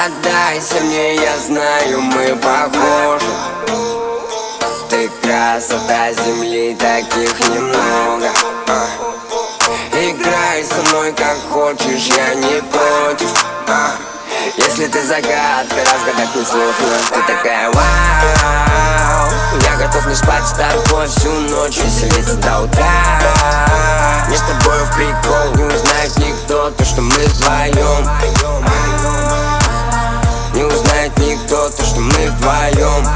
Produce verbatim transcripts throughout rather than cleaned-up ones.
Отдайся мне, я знаю, мы похожи. Ты красота земли, таких немного. а. Играй со мной как хочешь, я не против. а. Если ты загадка, разгадать несложно. Ты такая вау. Я готов не спать с тобой всю ночь, веселиться до утра. Мне с тобою в прикол, не узнает никто то, что мы вдвоем. Не узнает никто то, что мы вдвоем.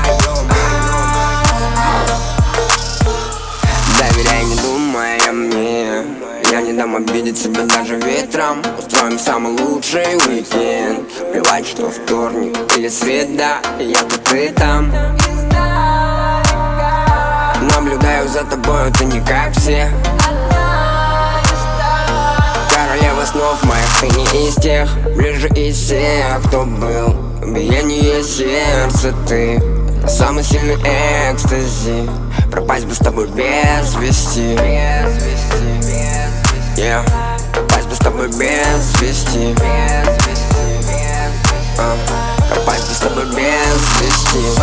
Доверяй, не думая мне. Я не дам обидеть себя даже ветром. Устроим самый лучший уикенд. Плевать, что вторник или среда, я тут и там. Наблюдаю за тобой, ты не как все. Королева снов моих, ты не из тех. Ближе из всех, кто был. Биение сердца, ты самый сильный экстази. Пропасть бы с тобой без вести. Yeah. Пропасть бы с тобой без вести. uh. Пропасть бы с тобой без вести.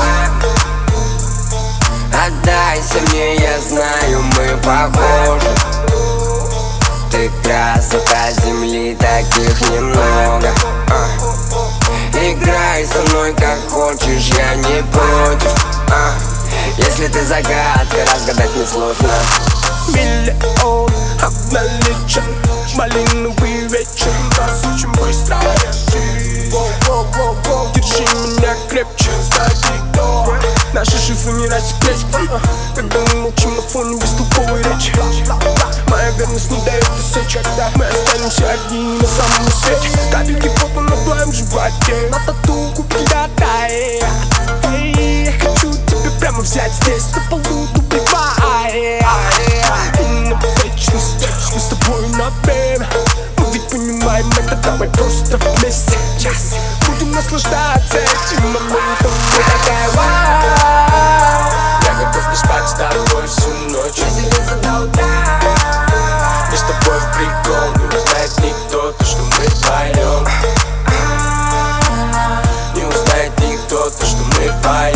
Отдайся мне, я знаю, мы похожи. Ты красота земли, таких немного. а. Играй со мной как хочешь, я не против. а. Если ты загадка, разгадать несложно. Миллион обналичен, малиновый вечер, нас очень быстро решит. Воу-воу-воу-воу, держи меня крепче, сзади кто? Наши шифры не рассекречены, когда мы молчим на фоне бестолковой речи. Моя верность не дает усечь, мы останемся одни на самом свете. Капельки пота на твоем животе, на тату кубки дай. Эй, я хочу тебя прямо взять здесь, на полу убивай. И на вечность мы с тобой на время. Мы ведь понимаем это, давай просто вместе. Yes. Будем наслаждаться этим моментом. Ты такая вау. Я готов не спать с тобой всю ночь, веселиться до утра. Мы с тобой в прикол, не узнает никто то, что мы вдвоем. Не узнает никто то, что мы вдвоем.